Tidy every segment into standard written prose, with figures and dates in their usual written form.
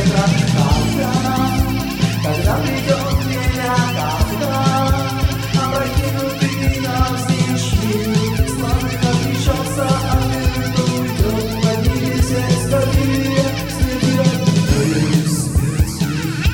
ветра. Когда придет время, когда опрокинутый навзничь, славных отличался, а мир уйдет, поднимись и скорее, смерти смерти.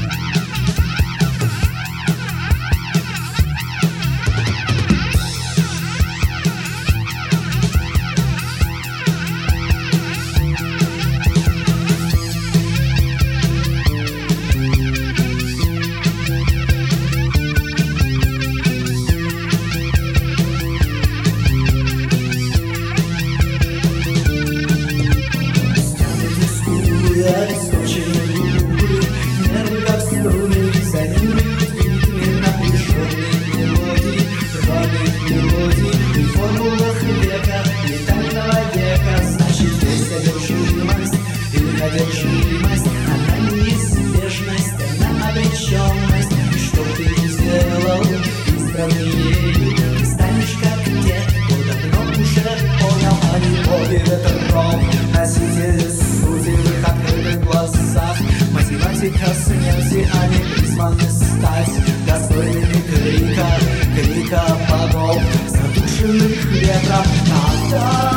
Скученные губы, нервы как струны, замирают ритмы напряженной мелодии, рваных мелодий и формулах века, летального века. Значит, здесь одержимость или одержимость, она неизбежность, она обреченность. И что ты не сделал, избранный ею, ты станешь как те, кто давно уже понял о любови ветров, носитель судей в их открытых глазах. Математика смерти, они призваны стать достойными крика богов, задушенных ветром.